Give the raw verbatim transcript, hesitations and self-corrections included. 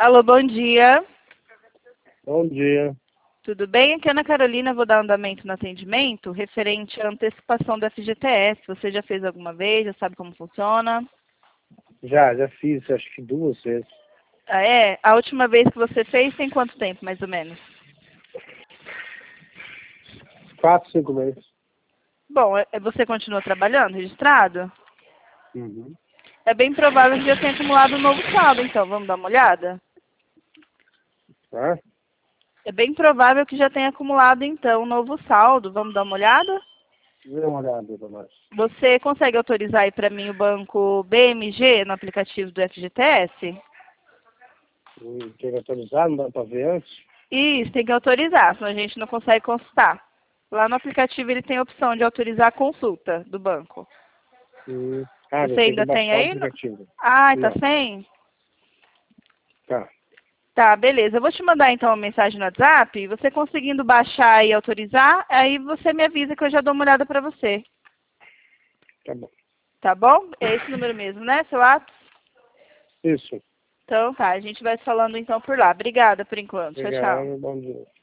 Alô, bom dia. Bom dia. Tudo bem? Aqui é Ana Carolina, vou dar andamento no atendimento referente à antecipação do F G T S. Você já fez alguma vez? Já sabe como funciona? Já, já fiz, acho que duas vezes. Ah, é? A última vez que você fez tem quanto tempo, mais ou menos? Quatro, cinco meses. Bom, é- você continua trabalhando, registrado? Uhum. É bem provável que já tenha acumulado um novo saldo, então. Vamos dar uma olhada? Tá? É bem provável que já tenha acumulado, então, um novo saldo. Vamos dar uma olhada? Dê uma olhada pra nós. Você consegue autorizar aí para mim o banco B M G no aplicativo do F G T S? Hum, Tem que atualizar, não dá pra ver antes? Isso, tem que autorizar, senão a gente não consegue consultar. Lá no aplicativo ele tem a opção de autorizar a consulta do banco. Hum. Ah, Você eu tenho que ainda tem baixar o aí? aplicativo. Ah, tá Não. sem? Tá. Tá, beleza. Eu vou te mandar então uma mensagem no WhatsApp. Você conseguindo baixar e autorizar, aí você me avisa que eu já dou uma olhada pra você. Tá bom. Tá bom? É esse número mesmo, né, seu ato? Isso. Então tá, a gente vai se falando então por lá. Obrigada por enquanto. Tchau, tchau. Obrigado, bom dia.